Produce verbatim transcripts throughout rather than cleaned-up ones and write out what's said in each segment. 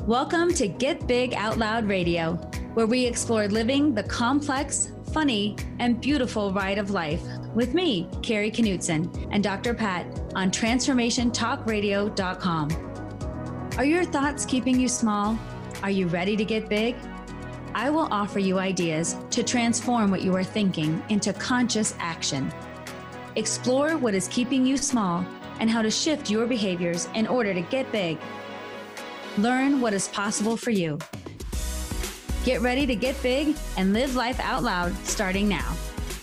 Welcome to Get Big Out Loud Radio, where we explore living the complex, funny, and beautiful ride of life with me, Carrie Knutson, and Doctor Pat on transformation talk radio dot com. Are your thoughts keeping you small? Are you ready to get big? I will offer you ideas to transform what you are thinking into conscious action. Explore what is keeping you small and how to shift your behaviors in order to get big. Learn what is possible for you. Get ready to get big and live life out loud starting now.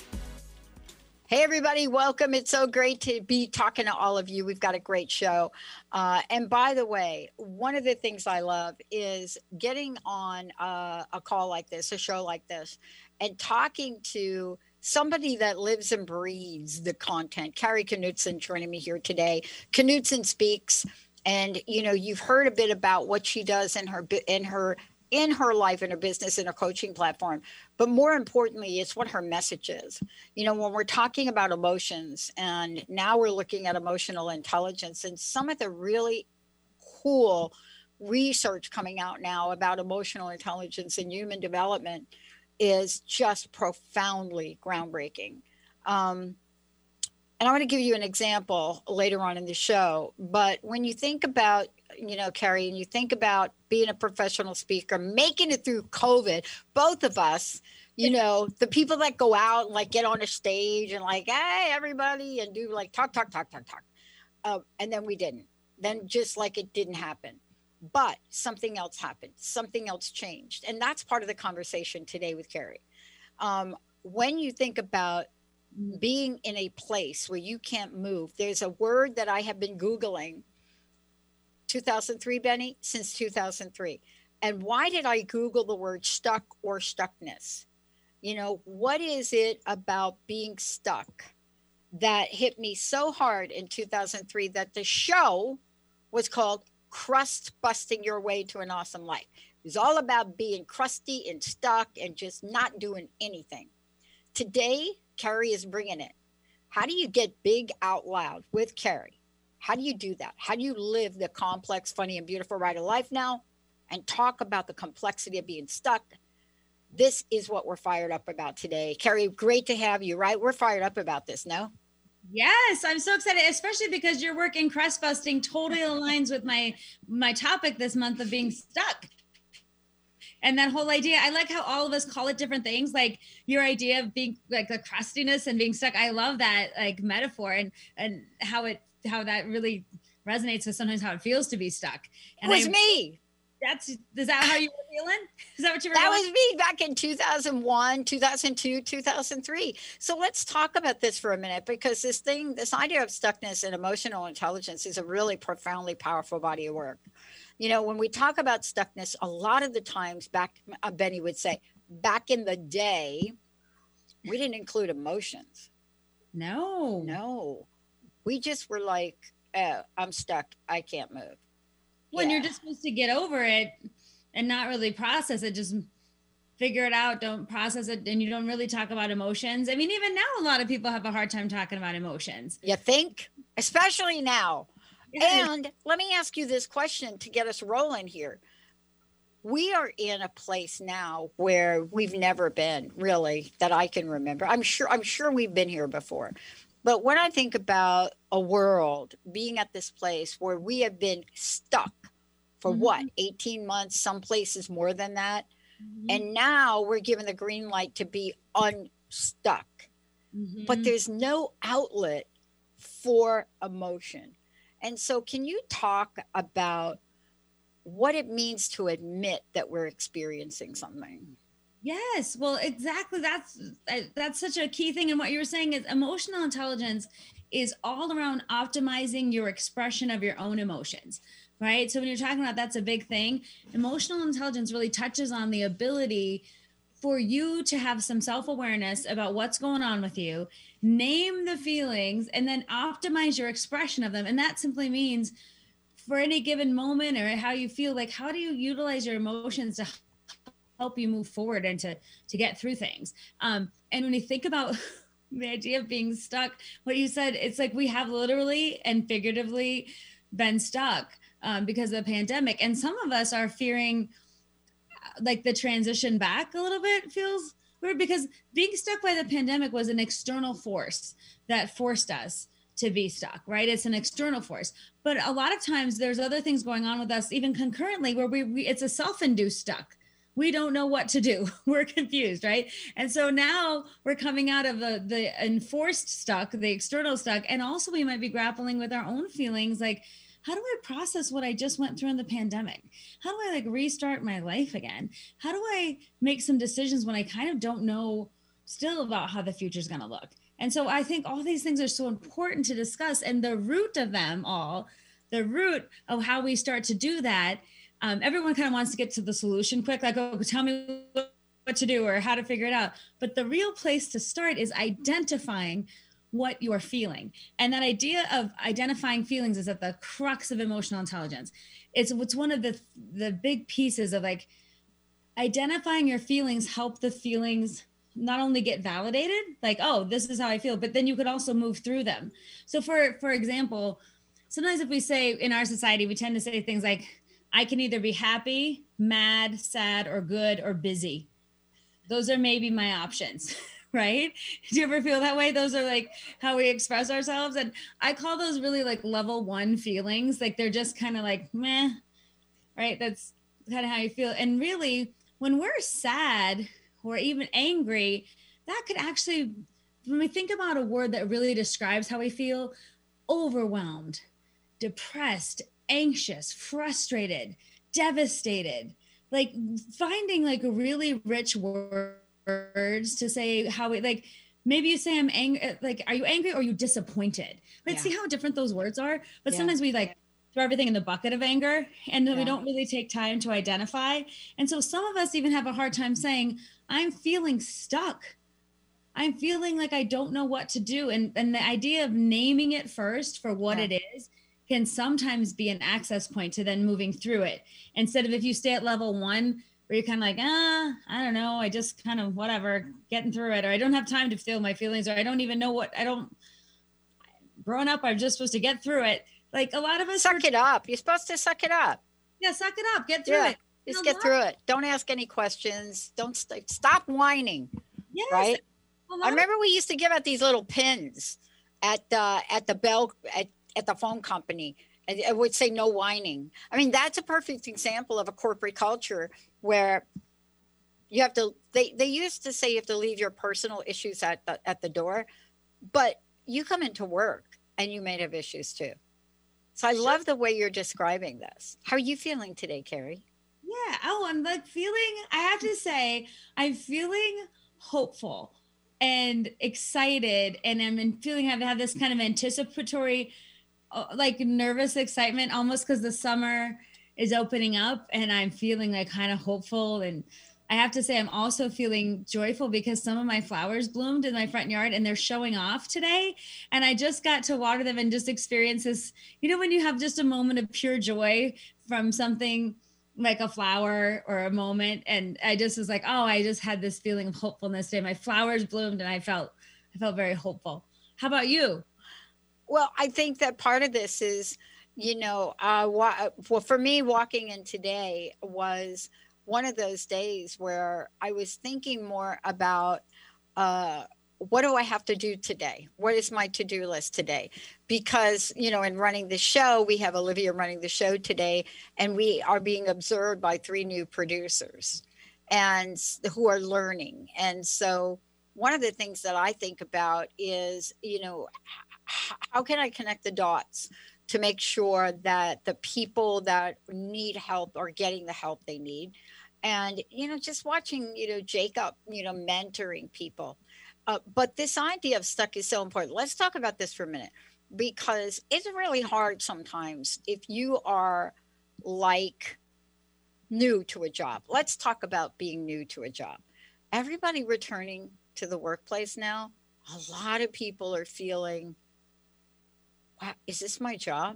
Hey, everybody. Welcome. It's so great to be talking to all of you. We've got a great show. Uh, and by the way, one of the things I love is getting on uh, a call like this, a show like this, and talking to somebody that lives and breathes the content. Carrie Knutson joining me here today. Knutson Speaks. And, you know, you've heard a bit about what she does in her in her in her life, in her business, in her coaching platform. But more importantly, it's what her message is. You know, when we're talking about emotions, and now we're looking at emotional intelligence, and some of the really cool research coming out now about emotional intelligence and human development is just profoundly groundbreaking. Um, And I'm going to give you an example later on in the show. But when you think about, you know, Carrie, and you think about being a professional speaker, making it through COVID, both of us, you know, the people that go out and like get on a stage and like, hey, everybody, and do like talk, talk, talk, talk, talk. Uh, and then we didn't. Then just like it didn't happen. But something else happened. Something else changed. And that's part of the conversation today with Carrie. Um, when you think about being in a place where you can't move, there's a word that I have been Googling two thousand three, Benny, since two thousand three. And why did I Google the word stuck or stuckness? You know, what is it about being stuck that hit me so hard in two thousand three that the show was called Crust Busting Your Way to an Awesome Life? It was all about being crusty and stuck and just not doing anything. Today, Carrie is bringing it. How do you get big out loud with Carrie? How do you do that? How do you live the complex, funny, and beautiful ride of life now and talk about the complexity of being stuck? This is what we're fired up about today. Carrie, great to have you, right? We're fired up about this, no? Yes, I'm so excited, especially because your work in crust busting totally aligns with my my topic this month of being stuck. And that whole idea, I like how all of us call it different things, like your idea of being like the crustiness and being stuck. I love that like metaphor and, and how it, how that really resonates with sometimes how it feels to be stuck. And it was I, me. That's, is that how you were feeling? Is that what you were That going? was me back in two thousand one, two thousand two, two thousand three. So let's talk about this for a minute, because this thing, this idea of stuckness and emotional intelligence is a really profoundly powerful body of work. You know, when we talk about stuckness, a lot of the times back, uh, Benny would say, back in the day, we didn't include emotions. No. No. We just were like, oh, I'm stuck. I can't move. When yeah. You're just supposed to get over it and not really process it, just figure it out, don't process it, and you don't really talk about emotions. I mean, even now, a lot of people have a hard time talking about emotions. You think? Especially now. And let me ask you this question to get us rolling here. We are in a place now where we've never been, really, that I can remember. I'm sure I'm sure we've been here before. But when I think about a world being at this place where we have been stuck for mm-hmm. what, eighteen months, some places more than that. Mm-hmm. And now we're given the green light to be unstuck. Mm-hmm. But there's no outlet for emotion. And so can you talk about what it means to admit that we're experiencing something? Yes, well, exactly. That's that's such a key thing. And what you were saying is emotional intelligence is all around optimizing your expression of your own emotions, right? So when you're talking about that's a big thing, emotional intelligence really touches on the ability for you to have some self-awareness about what's going on with you, name the feelings, and then optimize your expression of them. And that simply means for any given moment or how you feel, like, how do you utilize your emotions to help you move forward and to, to get through things? Um, and when you think about the idea of being stuck, what you said, it's like we have literally and figuratively been stuck. um, because of the pandemic. And some of us are fearing like the transition back a little bit feels weird, because being stuck by the pandemic was an external force that forced us to be stuck, right? It's an external force. But a lot of times there's other things going on with us, even concurrently, where we, we it's a self-induced stuck. We don't know what to do. We're confused, right? And so now we're coming out of the, the enforced stuck, the external stuck. And also we might be grappling with our own feelings like, how do I process what I just went through in the pandemic? How do I like restart my life again? How do I make some decisions when I kind of don't know still about how the future is going to look? And so I think all these things are so important to discuss. And the root of them all, the root of how we start to do that, um, everyone kind of wants to get to the solution quick, like, oh, tell me what to do or how to figure it out. But the real place to start is identifying what you're feeling. And that idea of identifying feelings is at the crux of emotional intelligence. It's what's one of the the big pieces of like identifying your feelings help the feelings not only get validated, like, oh, this is how I feel, but then you could also move through them. So for for example, sometimes if we say in our society, we tend to say things like, I can either be happy, mad, sad, or good, or busy. Those are maybe my options. Right? Do you ever feel that way? Those are like how we express ourselves. And I call those really like level one feelings. Like they're just kind of like, meh, right? That's kind of how you feel. And really, when we're sad or even angry, that could actually, when we think about a word that really describes how we feel, overwhelmed, depressed, anxious, frustrated, devastated, like finding like a really rich word words to say how we like maybe you say I'm angry, like are you angry or are you disappointed, right? Yeah. See how different those words are. But yeah. Sometimes we like throw everything in the bucket of anger and yeah. we don't really take time to identify. And so some of us even have a hard time saying I'm feeling stuck, I'm feeling like I don't know what to do. And and the idea of naming it first for what yeah. it is can sometimes be an access point to then moving through it, instead of if you stay at level one where you're kind of like, ah, I don't know, I just kind of whatever, getting through it, or I don't have time to feel my feelings, or I don't even know what, I don't, growing up, I'm just supposed to get through it. Like a lot of us- Suck were, it up. You're supposed to suck it up. Yeah, suck it up, get through yeah, it. Just get through it. Don't ask any questions. Don't st- stop whining, yes. right? I remember we used to give out these little pins at the, at the bell, at, at the phone company. I would say no whining. I mean, that's a perfect example of a corporate culture where you have to, they, they used to say you have to leave your personal issues at the, at the door, but you come into work and you may have issues too. So I sure. love the way you're describing this. How are you feeling today, Carrie? Yeah. Oh, I'm like feeling, I have to say, I'm feeling hopeful and excited. And I'm feeling I have this kind of anticipatory like nervous excitement almost because the summer is opening up and I'm feeling like kind of hopeful. And I have to say, I'm also feeling joyful because some of my flowers bloomed in my front yard and they're showing off today. And I just got to water them and just experience this, you know, when you have just a moment of pure joy from something like a flower or a moment. And I just was like, oh, I just had this feeling of hopefulness today. My flowers bloomed and I felt, I felt very hopeful. How about you? Well, I think that part of this is, you know, uh, wa- well, for me, walking in today was one of those days where I was thinking more about uh, what do I have to do today? What is my to-do list today? Because, you know, in running the show, we have Olivia running the show today, and we are being observed by three new producers and who are learning. And so one of the things that I think about is, you know, how can I connect the dots to make sure that the people that need help are getting the help they need? And, you know, just watching, you know, Jacob, you know, mentoring people. Uh, but this idea of stuck is so important. Let's talk about this for a minute, because it's really hard sometimes if you are like new to a job. Let's talk about being new to a job. Everybody returning to the workplace now, a lot of people are feeling, wow, is this my job?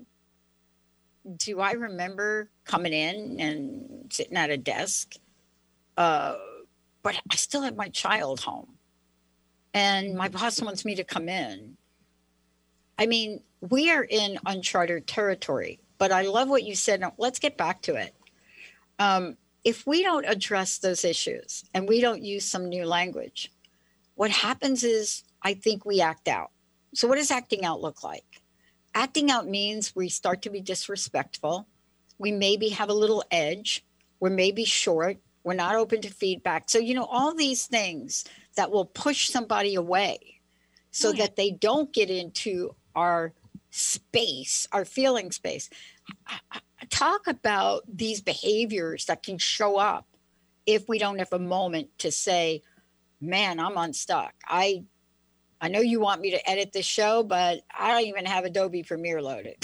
Do I remember coming in and sitting at a desk? Uh, but I still have my child home and my boss wants me to come in. I mean, we are in uncharted territory. But I love what you said. Now, let's get back to it. Um, if we don't address those issues and we don't use some new language, what happens is I think we act out. So what does acting out look like? Acting out means we start to be disrespectful. We maybe have a little edge. We're maybe short. We're not open to feedback. So, you know, all these things that will push somebody away so oh, yeah. that they don't get into our space, our feeling space. Talk about these behaviors that can show up if we don't have a moment to say, man, I'm unstuck. I I know you want me to edit this show, but I don't even have Adobe Premiere loaded.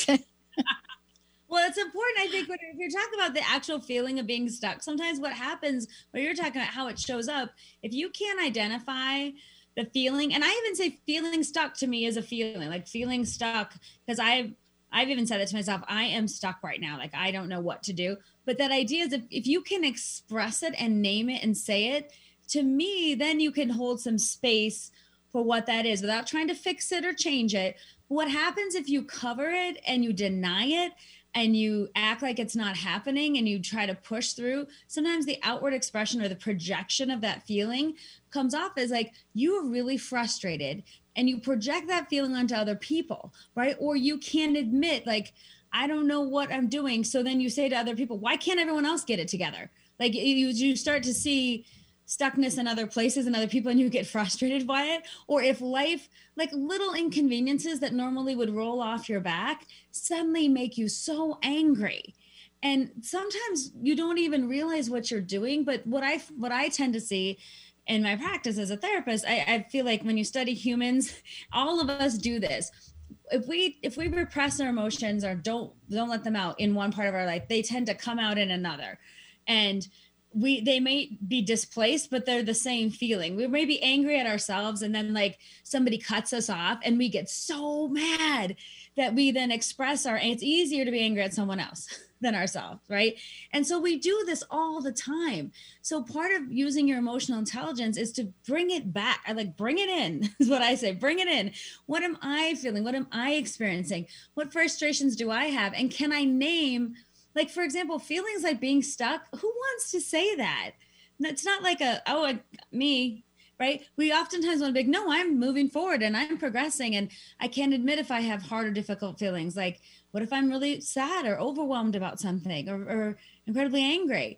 Well, it's important, I think, when if you're talking about the actual feeling of being stuck, sometimes what happens when you're talking about how it shows up, if you can't identify the feeling, and I even say feeling stuck to me is a feeling, like feeling stuck, because I've I've even said it to myself, I am stuck right now. Like, I don't know what to do. But that idea is if, if you can express it and name it and say it, to me, then you can hold some space for what that is without trying to fix it or change it. What happens if you cover it and you deny it and you act like it's not happening and you try to push through? Sometimes the outward expression or the projection of that feeling comes off as like you are really frustrated and you project that feeling onto other people, right? Or you can't admit, like, I don't know what I'm doing. So then you say to other people, why can't everyone else get it together? Like you, you start to see stuckness in other places and other people and you get frustrated by it. Or if life, like little inconveniences that normally would roll off your back, suddenly make you so angry. And sometimes you don't even realize what you're doing. But what I what I tend to see in my practice as a therapist, I, I feel like when you study humans, all of us do this. If we if we repress our emotions or don't don't let them out in one part of our life, they tend to come out in another. And we they may be displaced, but they're the same feeling. We may be angry at ourselves and then like somebody cuts us off and we get so mad that we then express our, it's easier to be angry at someone else than ourselves, right? And so we do this all the time. So part of using your emotional intelligence is to bring it back. I like bring it in is what I say, bring it in. What am I feeling? What am I experiencing? What frustrations do I have? And can I name, like, for example, feelings like being stuck? Who wants to say that? It's not like a, oh, I, me, right? We oftentimes want to be like, no, I'm moving forward and I'm progressing. And I can't admit if I have hard or difficult feelings. Like, what if I'm really sad or overwhelmed about something or, or incredibly angry?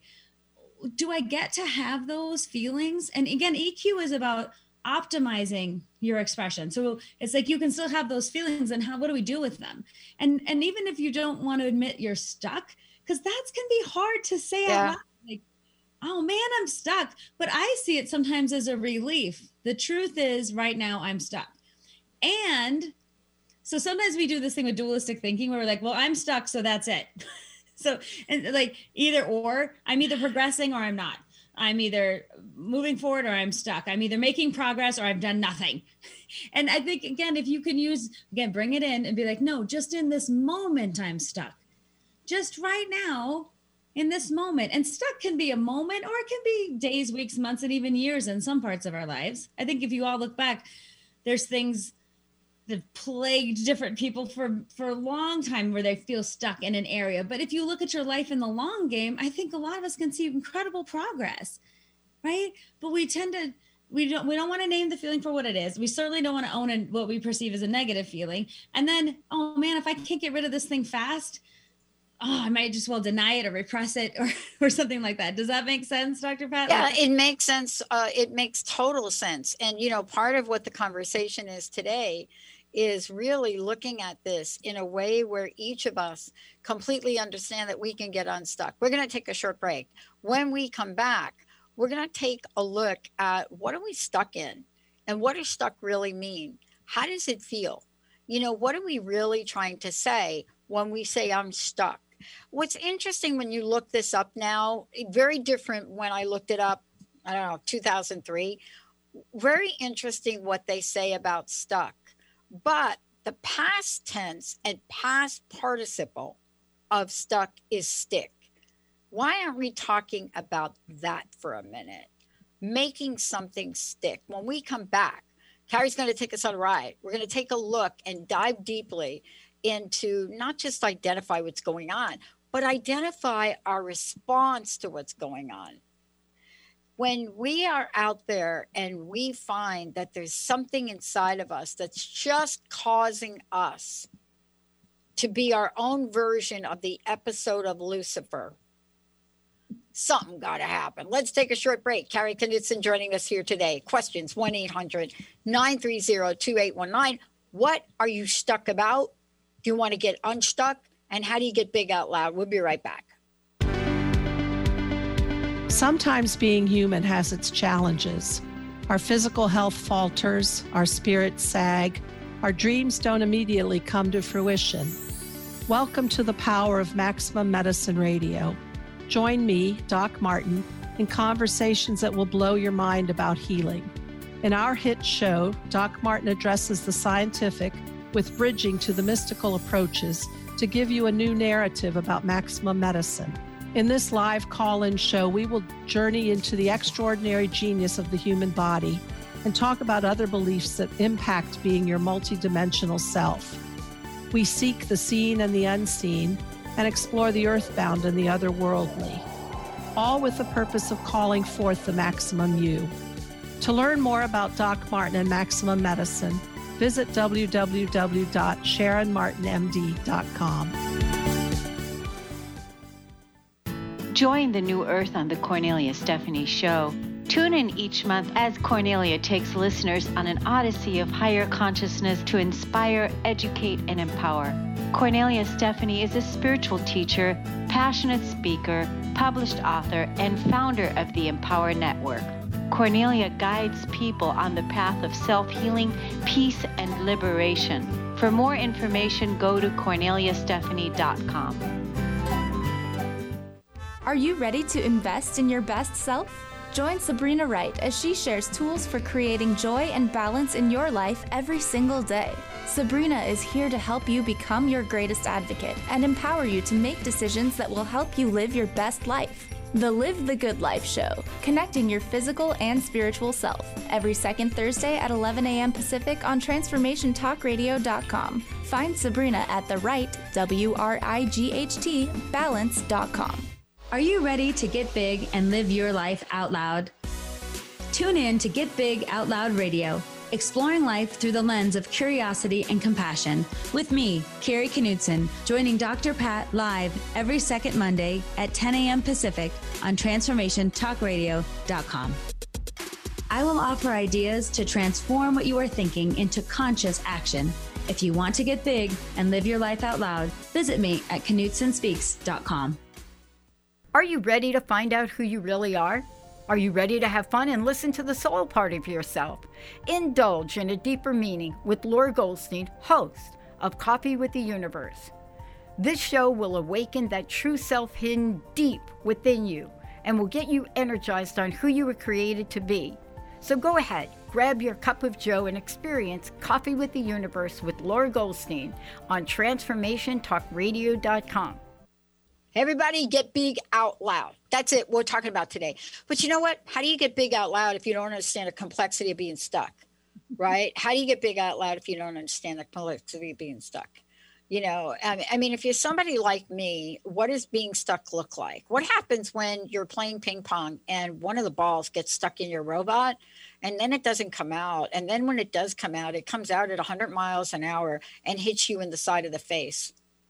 Do I get to have those feelings? And again, E Q is about optimizing your expression. So it's like you can still have those feelings and how, what do we do with them? And and even if you don't want to admit you're stuck, because that's can be hard to say yeah. out loud. Like, oh man, I'm stuck. But I see it sometimes as a relief. The truth is right now I'm stuck. And so sometimes we do this thing with dualistic thinking where we're like, well, I'm stuck, so that's it. So, and like either or, I'm either progressing or I'm not. I'm either moving forward or I'm stuck. I'm either making progress or I've done nothing. And I think, again, if you can use, again, bring it in and be like, no, just in this moment, I'm stuck. Just right now, in this moment. And stuck can be a moment, or it can be days, weeks, months, and even years in some parts of our lives. I think if you all look back, there's things that plagued different people for, for a long time where they feel stuck in an area. But if you look at your life in the long game, I think a lot of us can see incredible progress, right? But we tend to, we don't, we don't want to name the feeling for what it is. We certainly don't want to own a, what we perceive as a negative feeling. And then, oh man, if I can't get rid of this thing fast, oh, I might just well deny it or repress it or, or something like that. Does that make sense, Doctor Pat? Yeah, it makes sense. Uh, it makes total sense. And, you know, part of what the conversation is today is really looking at this in a way where each of us completely understand that we can get unstuck. We're going to take a short break. When we come back, we're going to take a look at what are we stuck in and what does stuck really mean? How does it feel? You know, what are we really trying to say when we say I'm stuck? What's interesting when you look this up now, very different when I looked it up, I don't know, two thousand three, very interesting what they say about stuck. But the past tense and past participle of stuck is stick. Why aren't we talking about that for a minute? Making something stick. When we come back, Carrie's going to take us on a ride. We're going to take a look and dive deeply into not just identify what's going on, but identify our response to what's going on. When we are out there and we find that there's something inside of us that's just causing us to be our own version of the episode of Lucifer, something got to happen. Let's take a short break. Carrie Knudsen joining us here today. Questions, one eight hundred nine three zero two eight one nine. What are you stuck about? Do you want to get unstuck? And how do you get big out loud? We'll be right back. Sometimes being human has its challenges. Our physical health falters, our spirits sag, our dreams don't immediately come to fruition. Welcome to the power of Maximum Medicine Radio. Join me, Doc Martin, in conversations that will blow your mind about healing. In our hit show, Doc Martin addresses the scientific with bridging to the mystical approaches to give you a new narrative about maximum medicine. In this live call-in show, we will journey into the extraordinary genius of the human body and talk about other beliefs that impact being your multidimensional self. We seek the seen and the unseen and explore the earthbound and the otherworldly, all with the purpose of calling forth the maximum you. To learn more about Doc Martin and Maximum Medicine, visit w w w dot sharon martin m d dot com. Join the new earth on the Cornelia Stephanie Show. Tune in each month as Cornelia takes listeners on an odyssey of higher consciousness to inspire, educate, and empower. Cornelia Stephanie is a spiritual teacher, passionate speaker, published author, and founder of the Empower Network. Cornelia guides people on the path of self-healing, peace, and liberation. For more information, go to cornelia stephanie dot com. Are you ready to invest in your best self? Join Sabrina Wright as she shares tools for creating joy and balance in your life every single day. Sabrina is here to help you become your greatest advocate and empower you to make decisions that will help you live your best life. The Live the Good Life Show, connecting your physical and spiritual self. Every second Thursday at eleven a.m. Pacific on transformation talk radio dot com. Find Sabrina at the right, W R I G H T, balance dot com. Are you ready to get big and live your life out loud? Tune in to Get Big Out Loud Radio, exploring life through the lens of curiosity and compassion, with me, Carrie Knudsen, joining Doctor Pat live every second Monday at ten a.m. Pacific on transformation talk radio dot com. I will offer ideas to transform what you are thinking into conscious action. If you want to get big and live your life out loud, visit me at knudsen speaks dot com. Are you ready to find out who you really are? Are you ready to have fun and listen to the soul part of yourself? Indulge in a deeper meaning with Laura Goldstein, host of Coffee with the Universe. This show will awaken that true self hidden deep within you and will get you energized on who you were created to be. So go ahead, grab your cup of joe and experience Coffee with the Universe with Laura Goldstein on transformation talk radio dot com. Everybody get big out loud. That's it we're talking about today. But you know what? How do you get big out loud if you don't understand the complexity of being stuck, right? How do you get big out loud if you don't understand the complexity of being stuck? You know, I mean, if you're somebody like me, what does being stuck look like? What happens when you're playing ping pong and one of the balls gets stuck in your robot and then it doesn't come out? And then when it does come out, it comes out at one hundred miles an hour and hits you in the side of the face.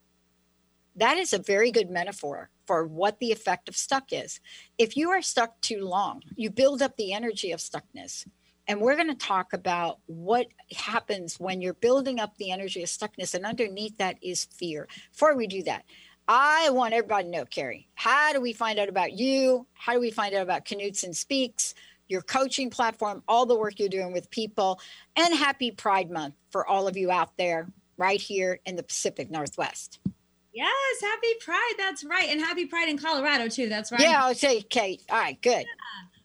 That is a very good metaphor for what the effect of stuck is. If you are stuck too long, you build up the energy of stuckness. And we're going to talk about what happens when you're building up the energy of stuckness. And underneath that is fear. Before we do that, I want everybody to know, Carrie, how do we find out about you? How do we find out about Knudsen Speaks, your coaching platform, all the work you're doing with people? And happy Pride Month for all of you out there right here in the Pacific Northwest. Yes, happy Pride. That's right. And happy Pride in Colorado, too. That's right. Yeah, I'll say, Kate. All right, good. Yeah.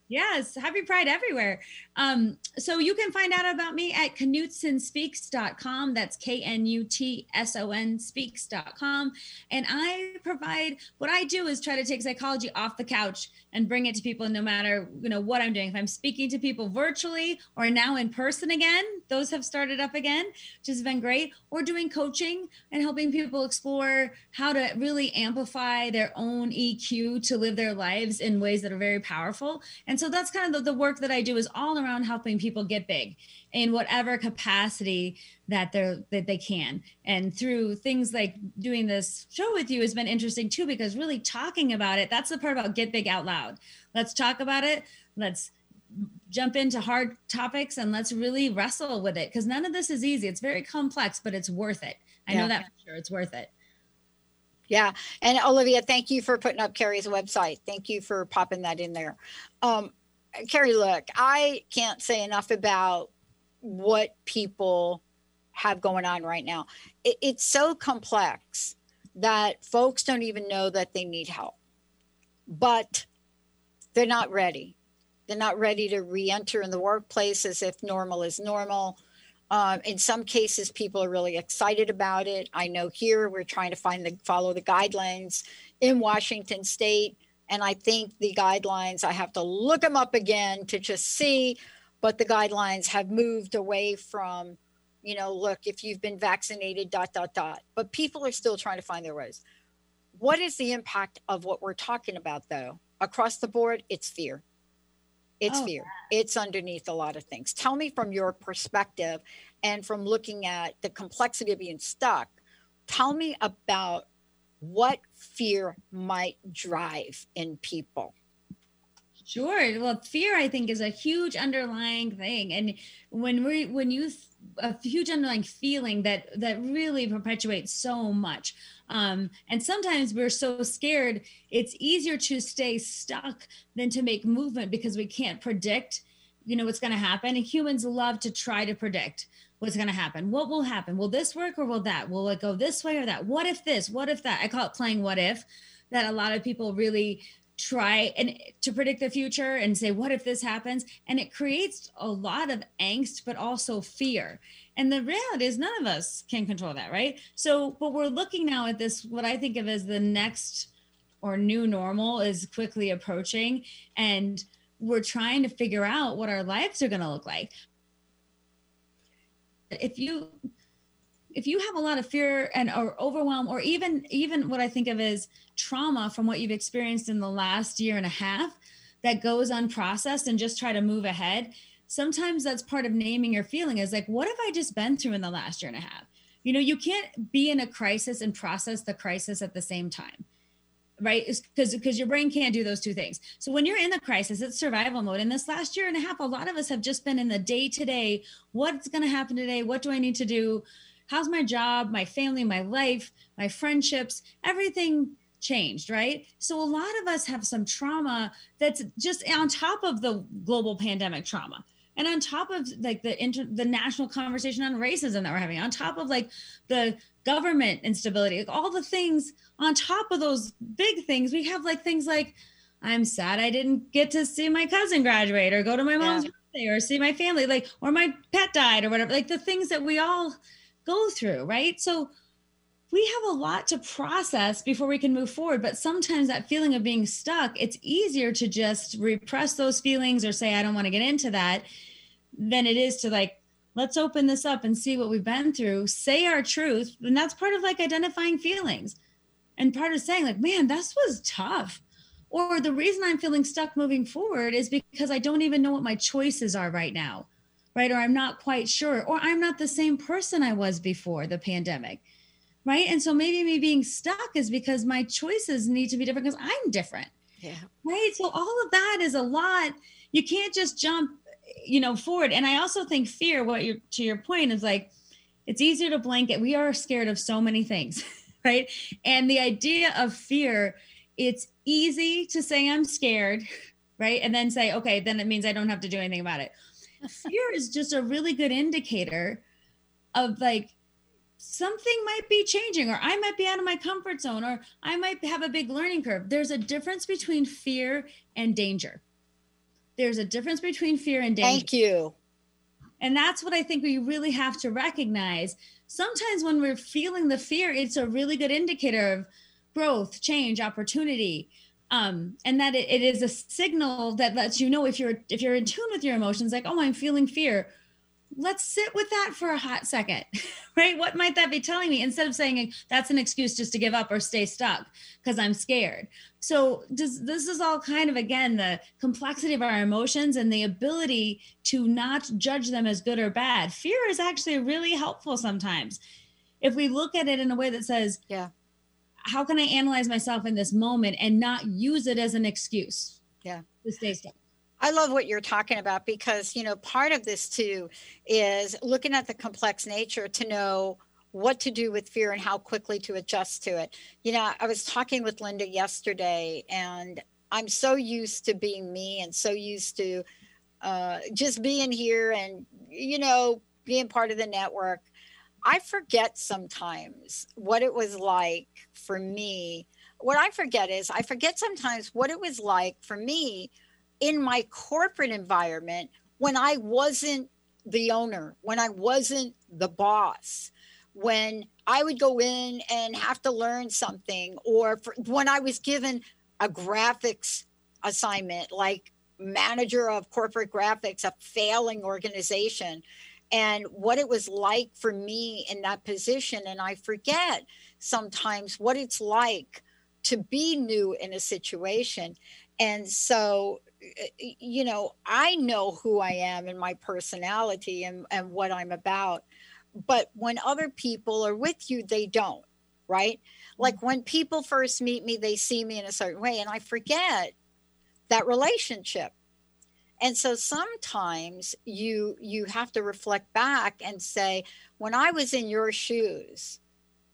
Yes, happy Pride everywhere. Um, so you can find out about me at knutson speaks dot com. That's K N U T S O N speaks dot com. And I provide, what I do is try to take psychology off the couch and bring it to people no matter, you know, what I'm doing. If I'm speaking to people virtually or now in person again, those have started up again, which has been great, or doing coaching and helping people explore how to really amplify their own E Q to live their lives in ways that are very powerful. And so that's kind of the, the work that I do is all around helping people get big in whatever capacity that they're that they can. And through things like doing this show with you has been interesting too, because really talking about it, that's the part about Get Big Out Loud. Let's talk about it. Let's jump into hard topics and let's really wrestle with it, because none of this is easy. It's very complex, but it's worth it. I yeah. know that for sure. It's worth it. Yeah. And Olivia, thank you for putting up Carrie's website. Thank you for popping that in there. Um, Carrie, look, I can't say enough about what people have going on right now. It, it's so complex that folks don't even know that they need help, but they're not ready. They're not ready to re-enter in the workplace as if normal is normal. Um, in some cases, people are really excited about it. I know here we're trying to find the follow the guidelines in Washington State. And I think the guidelines, I have to look them up again to just see, but the guidelines have moved away from, you know, look, if you've been vaccinated, dot, dot, dot. But people are still trying to find their ways. What is the impact of what we're talking about, though? Across the board, it's fear. It's oh, fear. Yeah. It's underneath a lot of things. Tell me from your perspective and from looking at the complexity of being stuck, tell me about what fear might drive in people. Sure. Well, fear, I think, is a huge underlying thing. And when we, when you, a huge underlying feeling that, that really perpetuates so much. Um, and sometimes we're so scared, it's easier to stay stuck than to make movement because we can't predict, you know, what's going to happen. And humans love to try to predict what's going to happen. What will happen? Will this work or will that? Will it go this way or that? What if this? What if that? I call it playing what if, that a lot of people really try and to predict the future and say, what if this happens? And it creates a lot of angst, but also fear. And the reality is none of us can control that, right? So, but we're looking now at this, what I think of as the next or new normal is quickly approaching. And we're trying to figure out what our lives are going to look like. If you, if you have a lot of fear and or overwhelm, or even, even what I think of as trauma from what you've experienced in the last year and a half that goes unprocessed and just try to move ahead, sometimes that's part of naming your feeling is like, what have I just been through in the last year and a half? You know, you can't be in a crisis and process the crisis at the same time, right? Because because your brain can't do those two things. So when you're in the crisis, it's survival mode. And this last year and a half, a lot of us have just been in the day-to-day, what's going to happen today? What do I need to do? How's my job, my family, my life, my friendships, everything changed, right? So a lot of us have some trauma that's just on top of the global pandemic trauma. And on top of like the inter, the national conversation on racism that we're having, on top of like the government instability, like all the things on top of those big things, we have like things like, I'm sad I didn't get to see my cousin graduate or go to my mom's yeah. birthday or see my family, like, or my pet died or whatever, like the things that we all go through, right? So we have a lot to process before we can move forward. But sometimes that feeling of being stuck, it's easier to just repress those feelings or say, I don't want to get into that, than it is to like, let's open this up and see what we've been through, say our truth. And that's part of like identifying feelings and part of saying like, man, this was tough. Or the reason I'm feeling stuck moving forward is because I don't even know what my choices are right now. Right? Or I'm not quite sure, or I'm not the same person I was before the pandemic. Right. And so maybe me being stuck is because my choices need to be different because I'm different. Yeah. Right. So all of that is a lot. You can't just jump, you know, forward. And I also think fear, what you're to your point is like, it's easier to blanket. We are scared of so many things. Right. And the idea of fear, it's easy to say I'm scared. Right. And then say, okay, then it means I don't have to do anything about it. Fear is just a really good indicator of like something might be changing, or I might be out of my comfort zone, or I might have a big learning curve. There's a difference between fear and danger. there's a difference between fear and danger. Thank you. And that's what I think we really have to recognize. Sometimes when we're feeling the fear, it's a really good indicator of growth, change, opportunity. Um, and that it, it is a signal that lets you know if you're if you're in tune with your emotions, like, oh, I'm feeling fear. Let's sit with that for a hot second, right? What might that be telling me? Instead of saying that's an excuse just to give up or stay stuck because I'm scared. So does, this is all kind of, again, the complexity of our emotions and the ability to not judge them as good or bad. Fear is actually really helpful sometimes. If we look at it in a way that says, yeah, how can I analyze myself in this moment and not use it as an excuse? Yeah. To stay stuck. I love what you're talking about because, you know, part of this too is looking at the complex nature to know what to do with fear and how quickly to adjust to it. You know, I was talking with Linda yesterday, and I'm so used to being me and so used to uh, just being here and, you know, being part of the network. I forget sometimes what it was like for me. What I forget is I forget sometimes what it was like for me in my corporate environment when I wasn't the owner, when I wasn't the boss, when I would go in and have to learn something, or for, when I was given a graphics assignment, like manager of corporate graphics, a failing organization, and what it was like for me in that position. And I forget sometimes what it's like to be new in a situation. And so, you know, I know who I am and my personality and, and what I'm about. But when other people are with you, they don't, right? Like when people first meet me, they see me in a certain way, and I forget that relationship. And so sometimes you you have to reflect back and say, when I was in your shoes,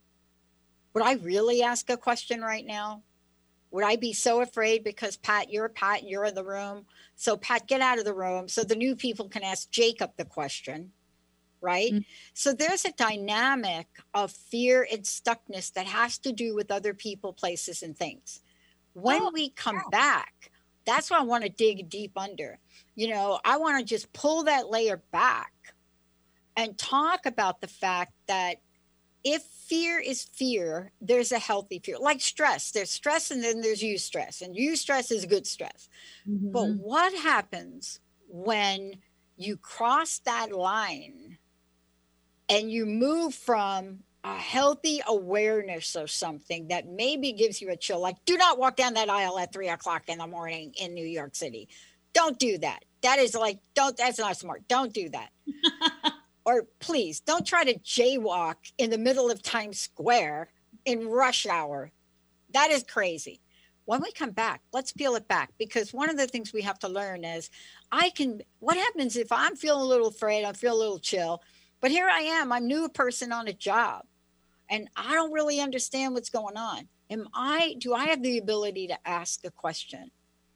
would I really ask a question right now? Would I be so afraid because, Pat, you're Pat and you're in the room. So, Pat, get out of the room so the new people can ask Jacob the question, right? Mm-hmm. So there's a dynamic of fear and stuckness that has to do with other people, places, and things. When oh, we come yeah. back, that's what I want to dig deep under. You know, I want to just pull that layer back and talk about the fact that if fear is fear, there's a healthy fear, like stress. There's stress and then there's eustress, and eustress is good stress. Mm-hmm. But what happens when you cross that line and you move from a healthy awareness of something that maybe gives you a chill, like do not walk down that aisle at three o'clock in the morning in New York City. Don't do that. That is like, don't, that's not smart. Don't do that. Or please don't try to jaywalk in the middle of Times Square in rush hour. That is crazy. When we come back, let's peel it back, because one of the things we have to learn is I can, what happens if I'm feeling a little afraid, I feel a little chill, but here I am, I'm a new person on a job and I don't really understand what's going on. Am I, do I have the ability to ask a question?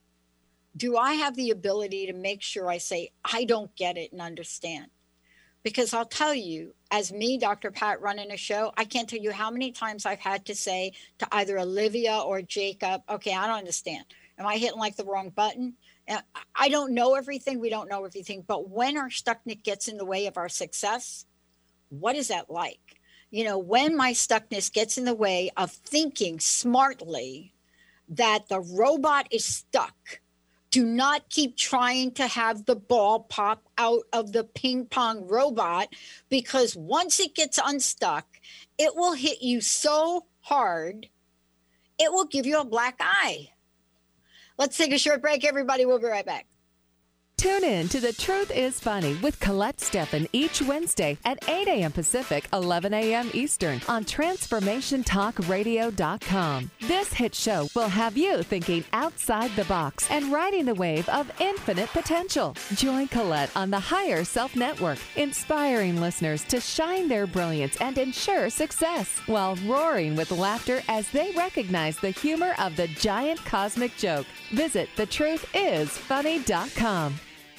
Do I have the ability to make sure I say, I don't get it and understand? Because I'll tell you, as me, Doctor Pat, running a show, I can't tell you how many times I've had to say to either Olivia or Jacob, okay, I don't understand. Am I hitting like the wrong button? I don't know everything. We don't know everything. But when our stuckness gets in the way of our success, what is that like? You know, when my stuckness gets in the way of thinking smartly that the robot is stuck, do not keep trying to have the ball pop out of the ping pong robot, because once it gets unstuck, it will hit you so hard, it will give you a black eye. Let's take a short break, everybody. We'll be right back. Tune in to The Truth is Funny with Colette Steffen each Wednesday at eight a.m. Pacific, eleven a.m. Eastern on transformation talk radio dot com. This hit show will have you thinking outside the box and riding the wave of infinite potential. Join Colette on the Higher Self Network, inspiring listeners to shine their brilliance and ensure success while roaring with laughter as they recognize the humor of the giant cosmic joke. Visit the truth is funny dot com.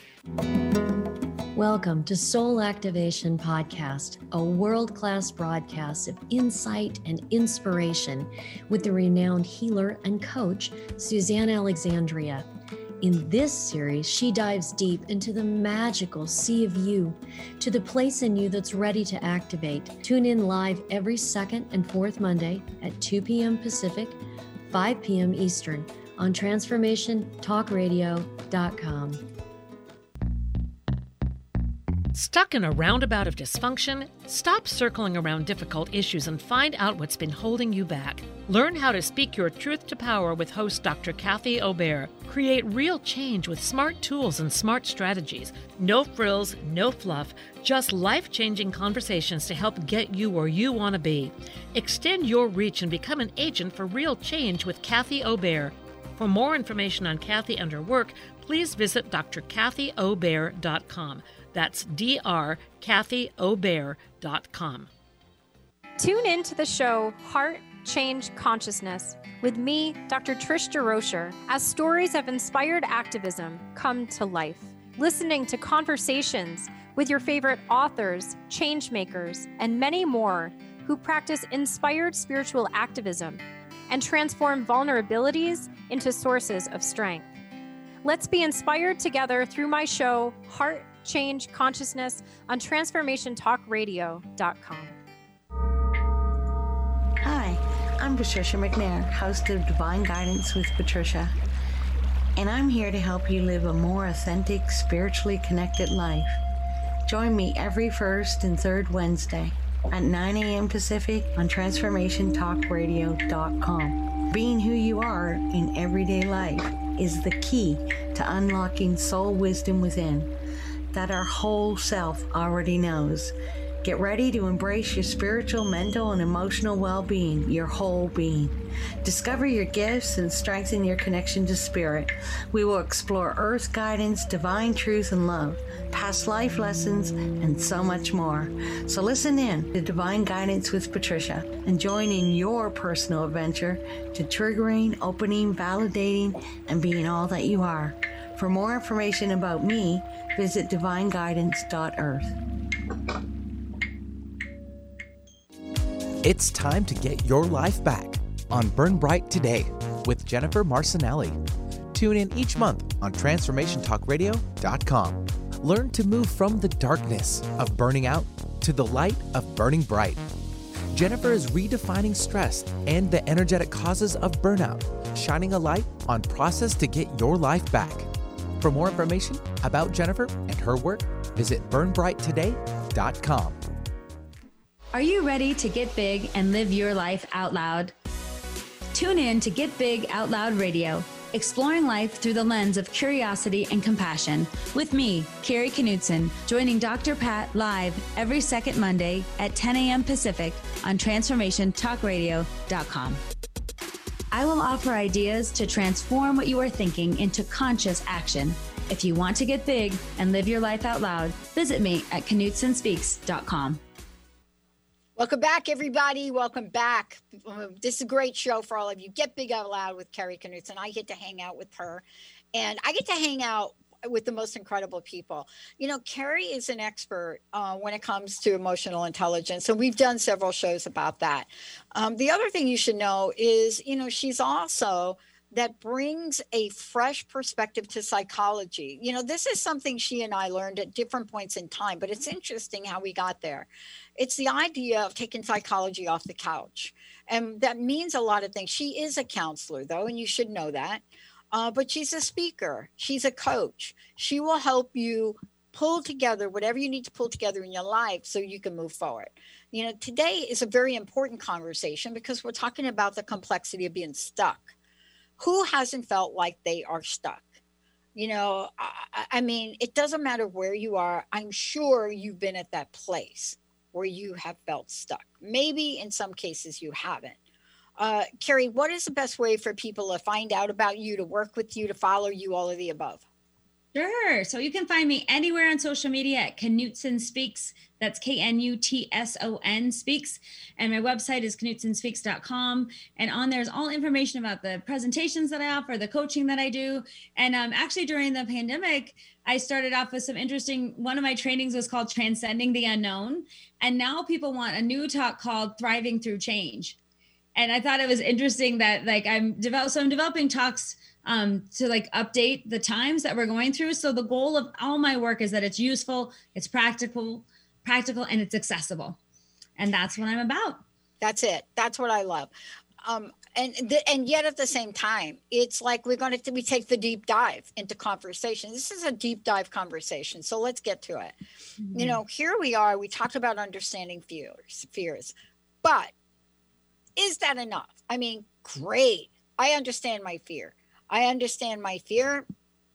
Welcome to Soul Activation Podcast, a world-class broadcast of insight and inspiration with the renowned healer and coach, Suzanne Alexandria. In this series, she dives deep into the magical sea of you, to the place in you that's ready to activate. Tune in live every second and fourth Monday at two p.m. Pacific, five p.m. Eastern on transformation talk radio dot com. Stuck in a roundabout of dysfunction? Stop circling around difficult issues and find out what's been holding you back. Learn how to speak your truth to power with host Doctor Kathy Obear. Create real change with smart tools and smart strategies. No frills, no fluff, just life-changing conversations to help get you where you want to be. Extend your reach and become an agent for real change with Kathy Obear. For more information on Kathy and her work, please visit d r kathy obear dot com. That's D R Kathy Obear dot com. Tune in to the show Heart Change Consciousness with me, Doctor Trish DeRocher, as stories of inspired activism come to life. Listening to conversations with your favorite authors, change makers, and many more who practice inspired spiritual activism and transform vulnerabilities into sources of strength. Let's be inspired together through my show, Heart Change Consciousness, on transformation talk radio dot com. Hi, I'm Patricia McNair, host of Divine Guidance with Patricia, and I'm here to help you live a more authentic, spiritually connected life. Join me every first and third Wednesday at nine a.m. Pacific on transformation talk radio dot com. Being who you are in everyday life is the key to unlocking soul wisdom within that our whole self already knows. Get ready to embrace your spiritual, mental, and emotional well-being, your whole being. Discover your gifts and strengthen your connection to spirit. We will explore earth guidance, divine truth and love, past life lessons, and so much more. So listen in to Divine Guidance with Patricia and join in your personal adventure to triggering, opening, validating, and being all that you are. For more information about me, visit divine guidance dot earth. It's time to get your life back on Burn Bright Today with Jennifer Marcinelli. Tune in each month on transformation talk radio dot com. Learn to move from the darkness of burning out to the light of burning bright. Jennifer is redefining stress and the energetic causes of burnout, shining a light on process to get your life back. For more information about Jennifer and her work, visit burn bright today dot com. Are you ready to get big and live your life out loud? Tune in to Get Big Out Loud Radio, exploring life through the lens of curiosity and compassion, with me, Carrie Knutson, joining Doctor Pat live every second Monday at ten a.m. Pacific on transformation talk radio dot com. I will offer ideas to transform what you are thinking into conscious action. If you want to get big and live your life out loud, visit me at knutson speaks dot com. Welcome back, everybody. Welcome back. This is a great show for all of you. Get Big Out Loud with Carrie Knutson. I get to hang out with her, and I get to hang out with the most incredible people. You know, Carrie is an expert uh, when it comes to emotional intelligence, and we've done several shows about that. Um, the other thing you should know is, you know, she's also that brings a fresh perspective to psychology. You know, this is something she and I learned at different points in time, but it's interesting how we got there. It's the idea of taking psychology off the couch. And that means a lot of things. She is a counselor, though, and you should know that. Uh, but she's a speaker. She's a coach. She will help you pull together whatever you need to pull together in your life so you can move forward. You know, today is a very important conversation because we're talking about the complexity of being stuck. Who hasn't felt like they are stuck? You know, I, I mean, it doesn't matter where you are. I'm sure you've been at that place where you have felt stuck. Maybe in some cases you haven't. Uh, Carrie, what is the best way for people to find out about you, to work with you, to follow you, all of the above? Sure. So you can find me anywhere on social media at Knutson Speaks. That's K N U T S O N Speaks. And my website is knutson speaks dot com. And on there's all information about the presentations that I offer, the coaching that I do. And um, actually during the pandemic, I started off with some interesting, one of my trainings was called Transcending the Unknown. And now people want a new talk called Thriving Through Change. And I thought it was interesting that like I'm develop, so I'm developing talks um, to like update the times that we're going through. So the goal of all my work is that it's useful, it's practical, practical, and it's accessible. And that's what I'm about. That's it. That's what I love. Um, and th- and yet at the same time, it's like we're going to we take the deep dive into conversation. This is a deep dive conversation. So let's get to it. Mm-hmm. You know, here we are. We talked about understanding fears, fears, but is that enough? I mean, great. I understand my fear. I understand my fear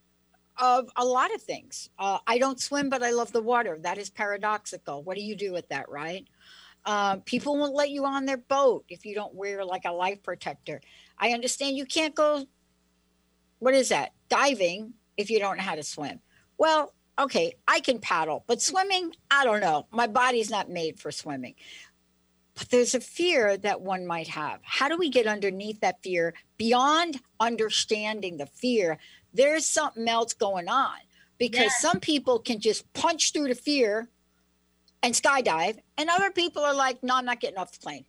of a lot of things. Uh, I don't swim, but I love the water. That is paradoxical. What do you do with that, right? Uh, people won't let you on their boat if you don't wear like a life protector. I understand you can't go, what is that? Diving if you don't know how to swim. Well, okay, I can paddle, but swimming, I don't know. My body's not made for swimming. But there's a fear that one might have. How do we get underneath that fear beyond understanding the fear? There's something else going on, because yeah. some people can just punch through the fear and skydive, and other people are like, no, I'm not getting off the plane.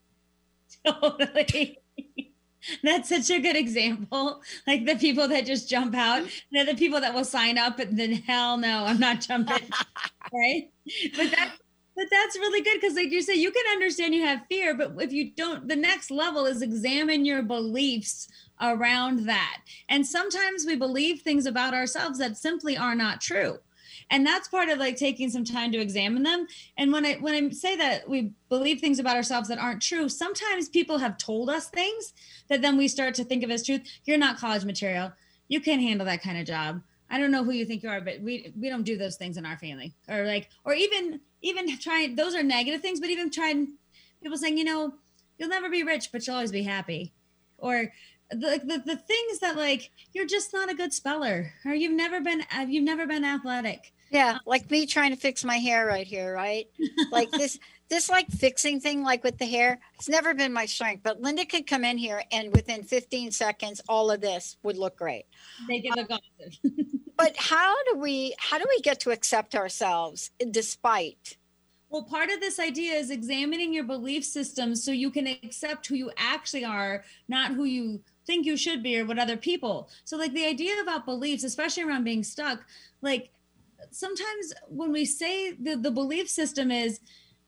Totally. That's such a good example. Like the people that just jump out, they're the people that will sign up, and then hell no, I'm not jumping. Right? But that's But that's really good, because like you say, you can understand you have fear, but if you don't, the next level is examine your beliefs around that. And sometimes we believe things about ourselves that simply are not true. And that's part of like taking some time to examine them. And when I when I say that we believe things about ourselves that aren't true, sometimes people have told us things that then we start to think of as truth. You're not college material. You can't handle that kind of job. I don't know who you think you are, but we we don't do those things in our family. Or like, or even even trying, those are negative things, but even trying, people saying, you know, you'll never be rich, but you'll always be happy. Or the, the the things that like, you're just not a good speller, or you've never been, you've never been athletic. Yeah. Like me trying to fix my hair right here. Right. Like this, this like fixing thing, like with the hair, it's never been my strength, but Linda could come in here and within fifteen seconds, all of this would look great. They give a gossip. But how do we, how do we get to accept ourselves despite? Well, part of this idea is examining your belief systems so you can accept who you actually are, not who you think you should be or what other people. So like the idea about beliefs, especially around being stuck, like sometimes when we say the, the belief system is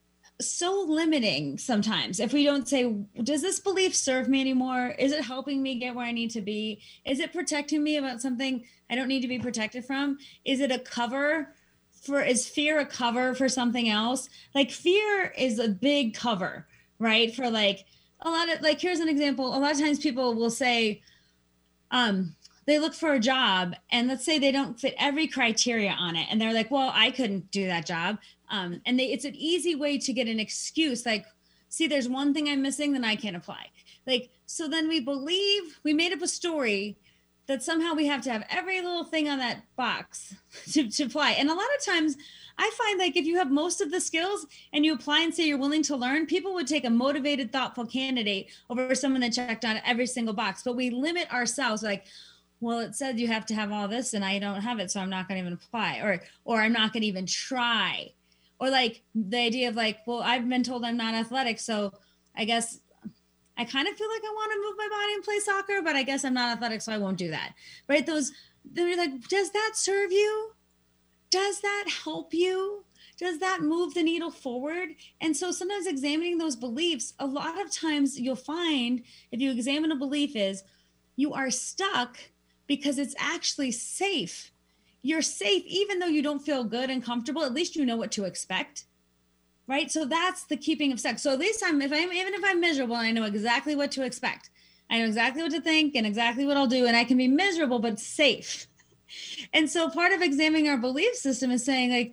so limiting sometimes, if we don't say, does this belief serve me anymore? Is it helping me get where I need to be? Is it protecting me about something I don't need to be protected from? Is it a cover for, is fear a cover for something else? Like fear is a big cover, right? For like a lot of, like, here's an example. A lot of times people will say, um, they look for a job and let's say they don't fit every criteria on it. And they're like, well, I couldn't do that job. Um, and they, it's an easy way to get an excuse. Like, see, there's one thing I'm missing, then I can't apply. Like, so then we believe, we made up a story that somehow we have to have every little thing on that box to, to apply. And a lot of times I find like if you have most of the skills and you apply and say you're willing to learn, people would take a motivated, thoughtful candidate over someone that checked on every single box. But we limit ourselves, like, well, it said you have to have all this and I don't have it, so I'm not going to even apply, or or I'm not going to even try. Or like the idea of like, well, I've been told I'm not athletic, so I guess I kind of feel like I want to move my body and play soccer, but I guess I'm not athletic, so I won't do that. Right? Those, they're like, does that serve you? Does that help you? Does that move the needle forward? And so sometimes examining those beliefs, a lot of times you'll find if you examine a belief is you are stuck because it's actually safe. You're safe, even though you don't feel good and comfortable, at least you know what to expect, right? So that's the keeping of stuck. So at least I'm, if I'm, even if I'm miserable, I know exactly what to expect. I know exactly what to think and exactly what I'll do. And I can be miserable, but safe. And so part of examining our belief system is saying like,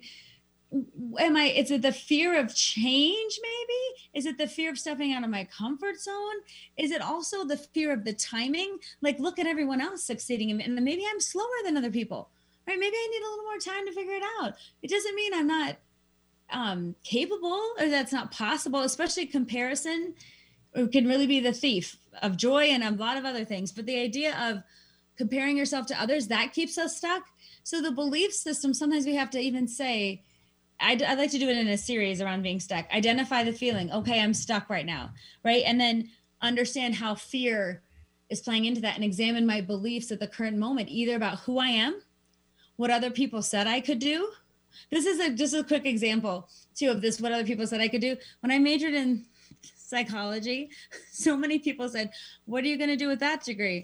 am I, is it the fear of change maybe? Is it the fear of stepping out of my comfort zone? Is it also the fear of the timing? Like look at everyone else succeeding and maybe I'm slower than other people, right? Maybe I need a little more time to figure it out. It doesn't mean I'm not um, capable or that's not possible, especially comparison can really be the thief of joy and a lot of other things. But the idea of comparing yourself to others, that keeps us stuck. So the belief system, sometimes we have to even say, I'd, I'd like to do it in a series around being stuck. Identify the feeling. Okay, I'm stuck right now, right? And then understand how fear is playing into that, and examine my beliefs at the current moment, either about who I am, what other people said I could do. This is a, just a quick example too of this, what other people said I could do. When I majored in psychology, so many people said, what are you going to do with that degree?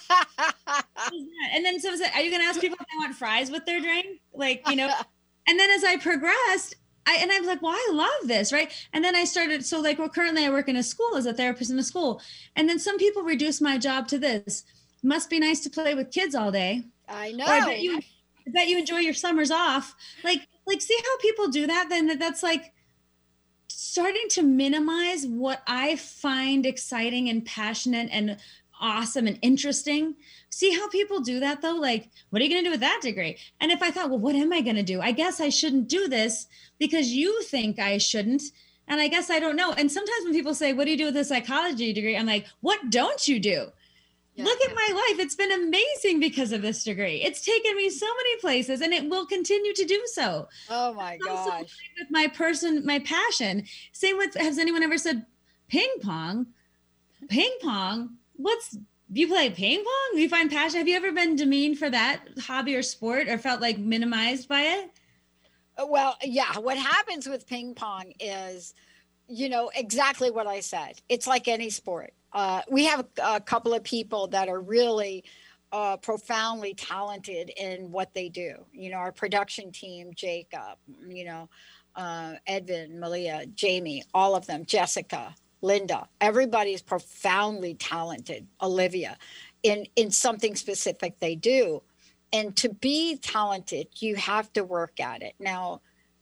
And then someone said, are you going to ask people if they want fries with their drink? Like, you know, and then as I progressed, I, and I was like, well, I love this, right? And then I started, so like, well, currently I work in a school as a therapist in a school. And then some people reduce my job to this. Must be nice to play with kids all day. I know. Or I bet you, I bet you enjoy your summers off. Like, like, see how people do that? Then that's like starting to minimize what I find exciting and passionate and awesome and interesting. See how people do that though? Like, what are you going to do with that degree? And if I thought, well, what am I going to do? I guess I shouldn't do this because you think I shouldn't. And I guess I don't know. And sometimes when people say, what do you do with a psychology degree? I'm like, what don't you do? Yeah. Look at my life. It's been amazing because of this degree. It's taken me so many places and it will continue to do so. Oh my gosh. Also with my person, my passion. Same with, has anyone ever said ping pong? Ping pong? What's, you play ping pong? You find passion? Have you ever been demeaned for that hobby or sport or felt like minimized by it? Well, yeah. What happens with ping pong is, you know, exactly what I said. It's like any sport. Uh, we have a, a couple of people that are really uh, profoundly talented in what they do. You know, our production team, Jacob, you know, uh, Edvin, Malia, Jamie, all of them, Jessica, Linda, everybody is profoundly talented, Olivia, in, in something specific they do. And to be talented, you have to work at it. Now,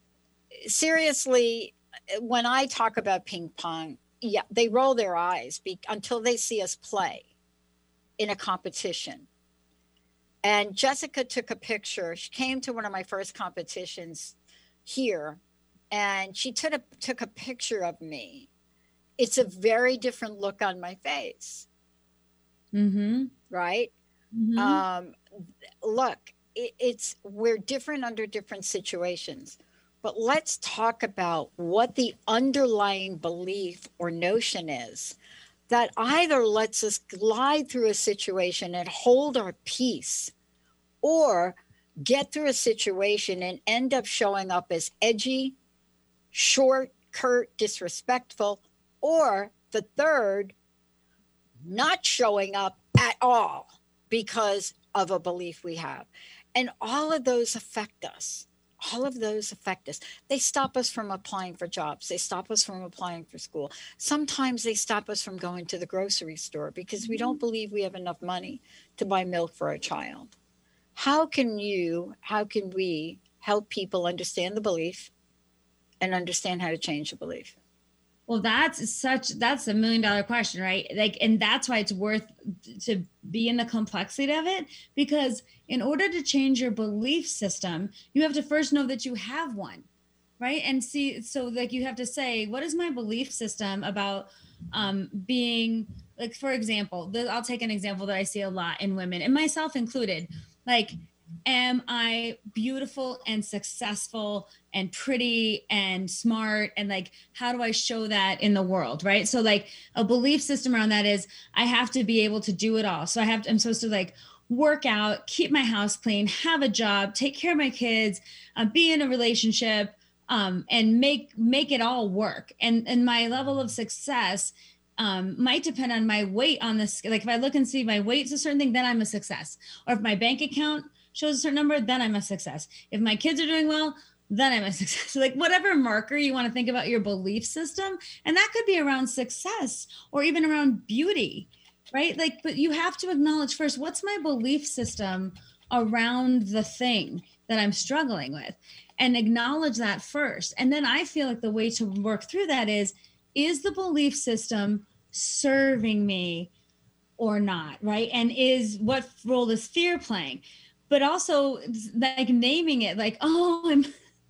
seriously, when I talk about ping pong, yeah, they roll their eyes be, until they see us play in a competition. And Jessica took a picture. She came to one of my first competitions here, and she took a, took a picture of me. It's a very different look on my face. Mm-hmm. Right? Mm-hmm. Um, look, it, it's we're different under different situations. But let's talk about what the underlying belief or notion is that either lets us glide through a situation and hold our peace, or get through a situation and end up showing up as edgy, short, curt, disrespectful, or the third, not showing up at all because of a belief we have. And all of those affect us. All of those affect us. They stop us from applying for jobs. They stop us from applying for school. Sometimes they stop us from going to the grocery store because we don't believe we have enough money to buy milk for our child. How can you, how can we help people understand the belief and understand how to change the belief? Well, that's such, that's a million dollar question, right? Like, and that's why it's worth to be in the complexity of it, because in order to change your belief system, you have to first know that you have one, right? And see, so like you have to say, what is my belief system about um, being, like, for example, the, I'll take an example that I see a lot in women and myself included, like, am I beautiful and successful and pretty and smart? And like, how do I show that in the world? Right. So like a belief system around that is I have to be able to do it all. So I have to, I'm supposed to like work out, keep my house clean, have a job, take care of my kids, uh, be in a relationship, um, and make, make it all work. And, and my level of success um, might depend on my weight on this. Like if I look and see my weight's a certain thing, then I'm a success. Or if my bank account shows a certain number, then I'm a success. If my kids are doing well, then I'm a success. So like whatever marker you want to think about your belief system, and that could be around success or even around beauty, right? Like, but you have to acknowledge first, what's my belief system around the thing that I'm struggling with, and acknowledge that first. And then I feel like the way to work through that is, is the belief system serving me or not, right? And is, what role is fear playing? But also like naming it, like, oh, I'm,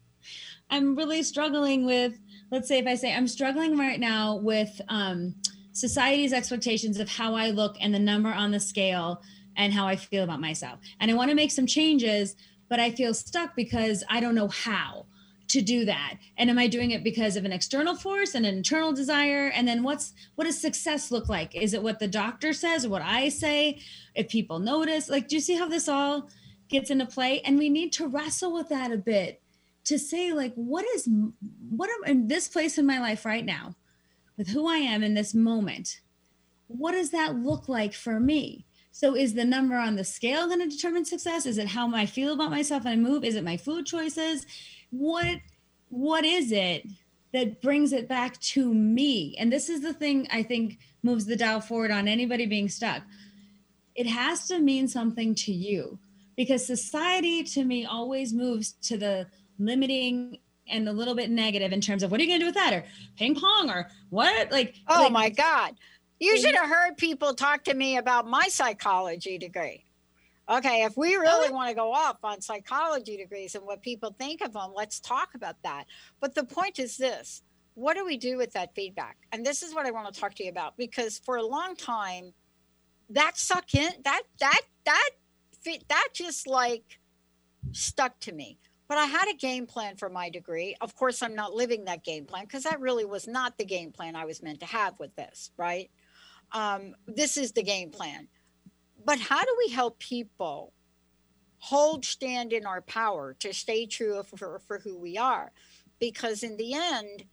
I'm really struggling with, let's say if I say I'm struggling right now with um, society's expectations of how I look and the number on the scale and how I feel about myself. And I want to make some changes, but I feel stuck because I don't know how to do that? And am I doing it because of an external force and an internal desire? And then what's, what does success look like? Is it what the doctor says or what I say? If people notice, like, do you see how this all gets into play? And we need to wrestle with that a bit to say, like, what is, what am in this place in my life right now with who I am in this moment? What does that look like for me? So is the number on the scale going to determine success? Is it how I feel about myself when I move? Is it my food choices? What, what is it that brings it back to me? And this is the thing I think moves the dial forward on anybody being stuck. It has to mean something to you, because society to me always moves to the limiting and a little bit negative in terms of what are you going to do with that, or ping pong, or what? Like, oh like, my God. You should have heard people talk to me about my psychology degree. Okay, if we really want to go off on psychology degrees and what people think of them, let's talk about that. But the point is this: what do we do with that feedback? And this is what I want to talk to you about, because for a long time, that stuck in, that, that, that, that just like stuck to me. But I had a game plan for my degree. Of course, I'm not living that game plan, because that really was not the game plan I was meant to have with this, right? Um, this is the game plan. But how do we help people hold stand in our power to stay true for, for who we are? Because in the end,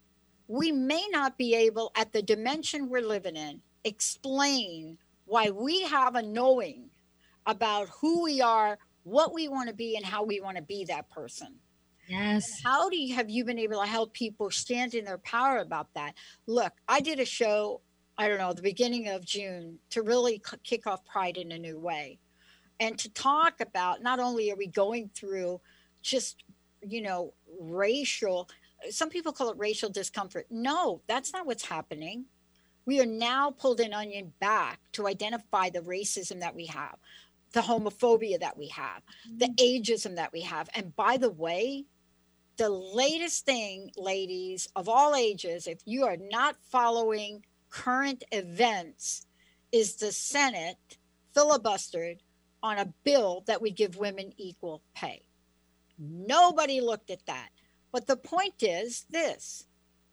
we may not be able, at the dimension we're living in, explain why we have a knowing about who we are, what we want to be, and how we want to be that person. Yes. And how do you have you been able to help people stand in their power about that? Look, I did a show, I don't know, the beginning of June, to really c- kick off Pride in a new way, and to talk about, not only are we going through just, you know, racial, some people call it racial discomfort. No, that's not what's happening. We are now pulled an onion back to identify the racism that we have, the homophobia that we have, the ageism that we have. And by the way, the latest thing, ladies of all ages, if you are not following current events, is the Senate filibustered on a bill that would give women equal pay. Nobody looked at that. But the point is this: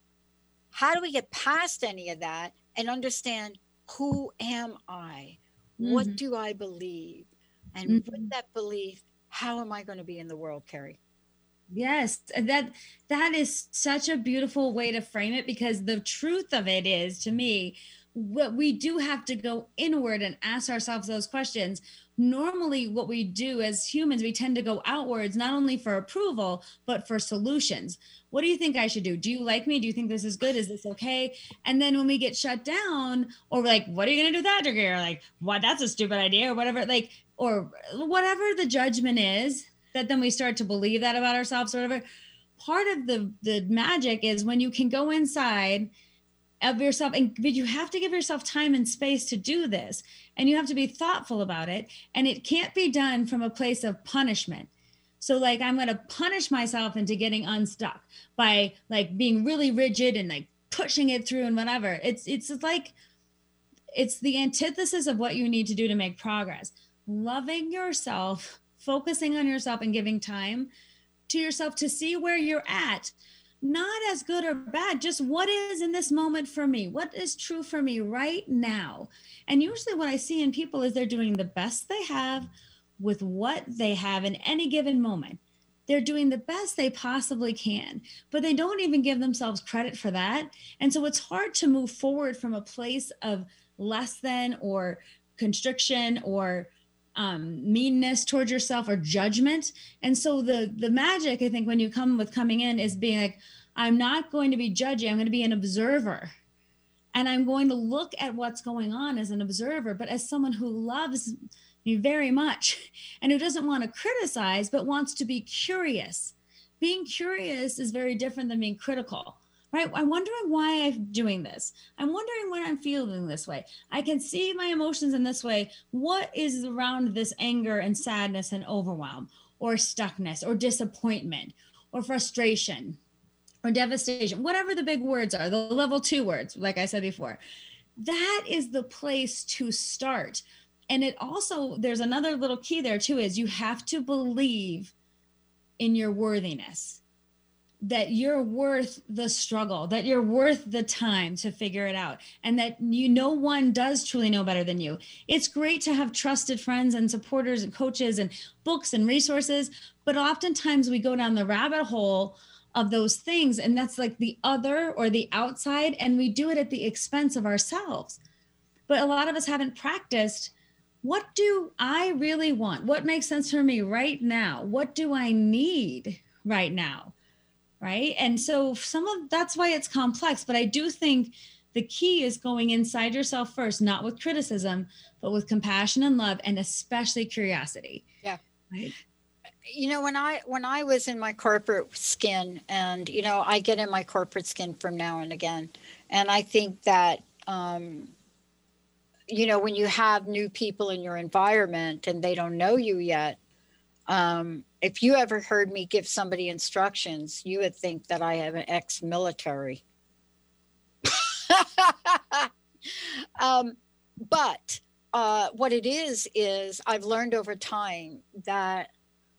how do we get past any of that and understand, who am I? Mm-hmm. What do I believe? And mm-hmm. with that belief, how am I going to be in the world, Carrie? Yes, that that is such a beautiful way to frame it, because the truth of it is, to me, what we do have to go inward and ask ourselves those questions. Normally, what we do as humans, we tend to go outwards, not only for approval, but for solutions. What do you think I should do? Do you like me? Do you think this is good? Is this okay? And then when we get shut down, or like, what are you going to do with that degree? Or like, what, that's a stupid idea, or whatever, like, or whatever the judgment is, that then we start to believe that about ourselves or whatever. Part of the, the magic is when you can go inside of yourself, and but you have to give yourself time and space to do this, and you have to be thoughtful about it. And it can't be done from a place of punishment. So like, I'm going to punish myself into getting unstuck by like being really rigid and like pushing it through and whatever. It's, it's like, it's the antithesis of what you need to do to make progress. Loving yourself, focusing on yourself, and giving time to yourself to see where you're at. Not as good or bad, just what is in this moment for me? What is true for me right now? And usually what I see in people is they're doing the best they have with what they have in any given moment. They're doing the best they possibly can, but they don't even give themselves credit for that. And so it's hard to move forward from a place of less than, or constriction, or Um, meanness towards yourself, or judgment. And so the the magic, I think, when you come with coming in, is being like, I'm not going to be judgy. I'm going to be an observer, and I'm going to look at what's going on as an observer, but as someone who loves me very much and who doesn't want to criticize, but wants to be curious. Being curious is very different than being critical. Right? I'm wondering why I'm doing this. I'm wondering why I'm feeling this way. I can see my emotions in this way. What is around this anger and sadness and overwhelm, or stuckness, or disappointment, or frustration, or devastation, whatever the big words are, the level two words, like I said before. That is the place to start. And it also, there's another little key there too, is you have to believe in your worthiness. that you're worth the struggle, that you're worth the time to figure it out, and that you no one does truly know better than you. It's great to have trusted friends and supporters and coaches and books and resources, but oftentimes we go down the rabbit hole of those things, and that's like the other or the outside, and we do it at the expense of ourselves. But a lot of us haven't practiced, what do I really want? What makes sense for me right now? What do I need right now? Right. And so some of that's why it's complex, but I do think the key is going inside yourself first, not with criticism, but with compassion and love, and especially curiosity. Yeah. Right. You know, when I when I was in my corporate skin, and, you know, I get in my corporate skin from now and again. And I think that, um, you know, when you have new people in your environment and they don't know you yet, um, if you ever heard me give somebody instructions, you would think that I am an ex-military. um, but uh, what it is, is I've learned over time that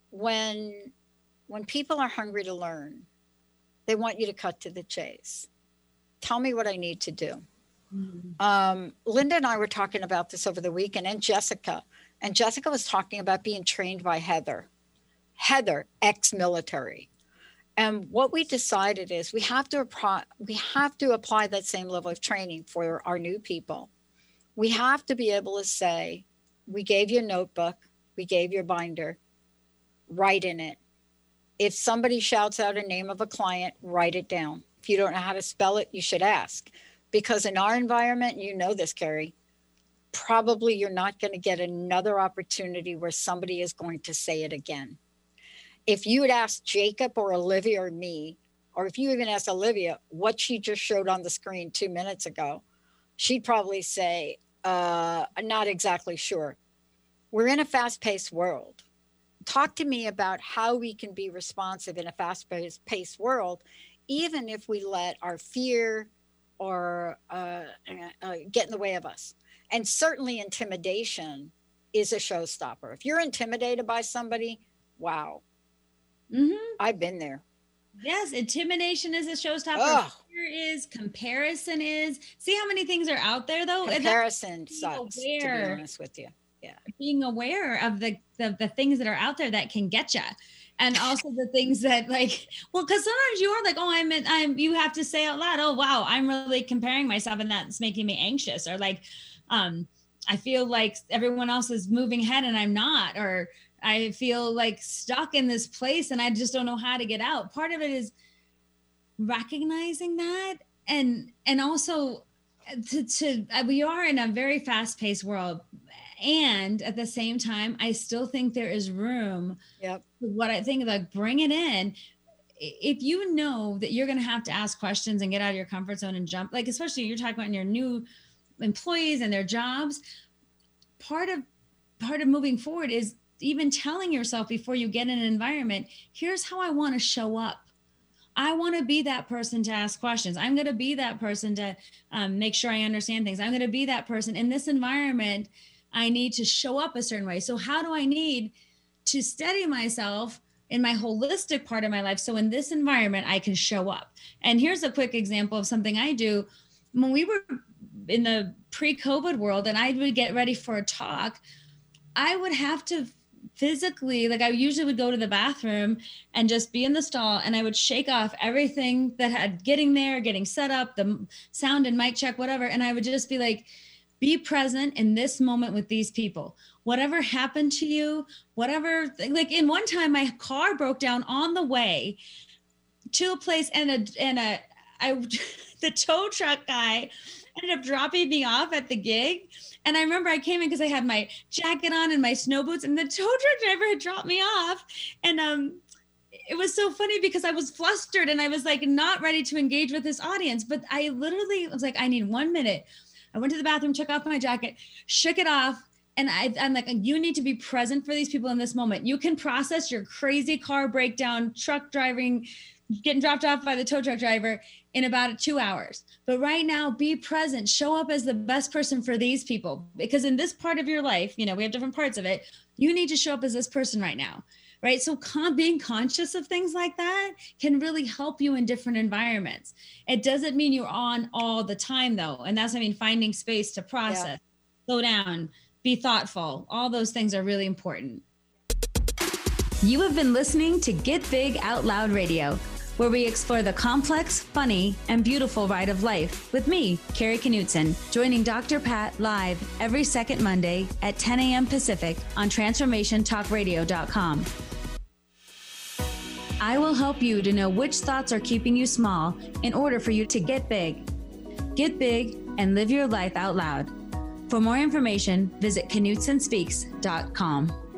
when when people are hungry to learn, they want you to cut to the chase. Tell me what I need to do. Mm-hmm. Um, Linda and I were talking about this over the weekend, and Jessica. And Jessica was talking about being trained by Heather. Heather, ex-military. And what we decided is we have to apply, we have to apply that same level of training for our new people. We have to be able to say, we gave you a notebook, we gave you a binder, write in it. If somebody shouts out a name of a client, write it down. If you don't know how to spell it, you should ask. Because in our environment, you know this, Carrie, probably you're not going to get another opportunity where somebody is going to say it again. If you had asked Jacob or Olivia or me, or if you even asked Olivia what she just showed on the screen two minutes ago, she'd probably say, uh, not exactly sure. We're in a fast-paced world. Talk to me about how we can be responsive in a fast-paced world, even if we let our fear or uh, uh, get in the way of us. And certainly intimidation is a showstopper. If you're intimidated by somebody, wow. Mm-hmm. I've been there. Yes, intimidation is a showstopper. Ugh. Fear is, comparison is. See how many things are out there, though? Comparison sucks, to be honest with you. Yeah. Being aware of the, the, the things that are out there that can get you. And also the things that, like, well, because sometimes you are like, oh, I'm, I'm, you have to say out loud, oh, wow, I'm really comparing myself and that's making me anxious. Or like, um, I feel like everyone else is moving ahead and I'm not, or I feel like stuck in this place and I just don't know how to get out. Part of it is recognizing that. And, and also to, to, we are in a very fast paced world. And at the same time, I still think there is room. Yep. What I think, like, bring it in. If you know that you're going to have to ask questions and get out of your comfort zone and jump, like, especially you're talking about your new employees and their jobs, part of, part of moving forward is even telling yourself before you get in an environment, here's how I want to show up. I want to be that person to ask questions. I'm going to be that person to um, make sure I understand things. I'm going to be that person in this environment. I need to show up a certain way. So how do I need to steady myself in my holistic part of my life? So in this environment, I can show up. And here's a quick example of something I do. When we were in the pre-COVID world and I would get ready for a talk, I would have to physically, like I usually would go to the bathroom and just be in the stall and I would shake off everything that had getting there, getting set up, the sound and mic check, whatever. And I would just be like, be present in this moment with these people. Whatever happened to you, whatever, like in one time my car broke down on the way to a place and a, and a, I, the tow truck guy ended up dropping me off at the gig. And I remember I came in because I had my jacket on and my snow boots and the tow truck driver had dropped me off. And um, it was so funny because I was flustered and I was like, not ready to engage with this audience. But I literally was like, I need one minute. I went to the bathroom, took off my jacket, shook it off. And I, I'm like, you need to be present for these people in this moment. You can process your crazy car breakdown, truck driving, getting dropped off by the tow truck driver in about two hours. But right now, be present, show up as the best person for these people. Because in this part of your life, you know, we have different parts of it. You need to show up as this person right now, right? So con- being conscious of things like that can really help you in different environments. It doesn't mean you're on all the time though. And that's, I mean, finding space to process, yeah. slow down, be thoughtful. All those things are really important. You have been listening to Get Big Out Loud Radio, where we explore the complex, funny, and beautiful ride of life with me, Carrie Knutson, joining Doctor Pat live every second Monday at ten a.m. Pacific on transformation talk radio dot com. I will help you to know which thoughts are keeping you small in order for you to get big. Get big and live your life out loud. For more information, visit Knutson Speaks dot com.